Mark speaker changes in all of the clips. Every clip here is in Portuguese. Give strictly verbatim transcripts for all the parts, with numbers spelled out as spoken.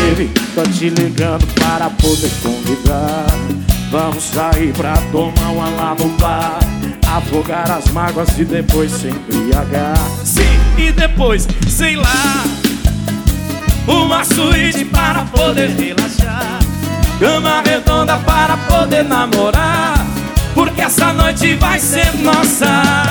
Speaker 1: baby, tô te ligando para poder convidar. Vamos sair pra tomar uma lá no bar, afogar as mágoas e depois se embriagar.
Speaker 2: Sim, e depois, sei lá, uma suíte para poder relaxar, cama redonda para poder namorar, porque essa noite vai ser nossa.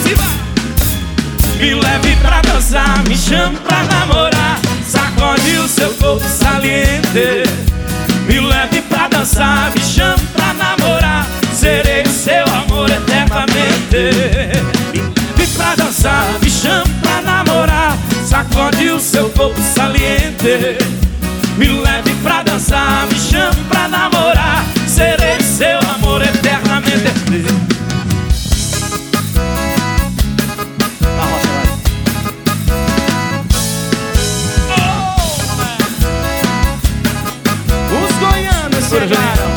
Speaker 2: Me leve pra dançar, me chame pra namorar, sacode o seu corpo saliente. Me leve pra dançar, me chame pra namorar, serei o seu amor eternamente. Me leve pra dançar, me chame pra namorar, sacode o seu corpo saliente. Me leve pra dançar, me chame pra namorar, serei o seu amor eternamente.
Speaker 1: Chegaram.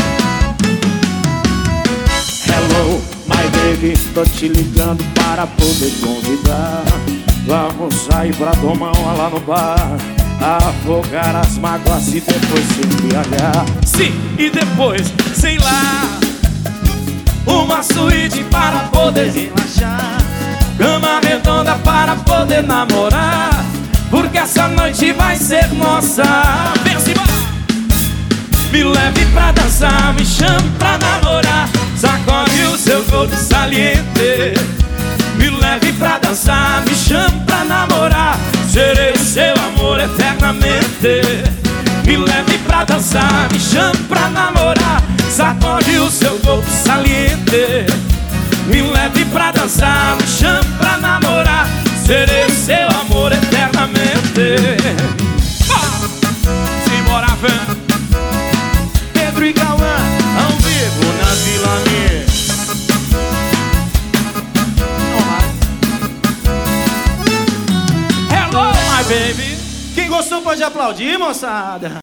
Speaker 1: Hello, my baby, tô te ligando para poder convidar. Vamos sair pra tomar uma lá no bar, afogar as mágoas e depois se embriagar.
Speaker 2: Sim, e depois, sei lá, uma suíte para poder relaxar, cama redonda para poder namorar, porque essa noite vai ser nossa. Vem acima! Me leve pra dançar, me chame pra namorar, sacode o seu corpo saliente. Me leve pra dançar, me chame pra namorar, serei o seu amor eternamente. Me leve pra dançar, me chame pra namorar, sacode o seu corpo saliente. Me leve pra dançar, me chame pra namorar, serei o seu amor eternamente. Ah! Simbora, vem! Pedro e Cauã, ao vivo na Vila Mix. Hello, my baby.
Speaker 3: Quem gostou pode aplaudir, moçada.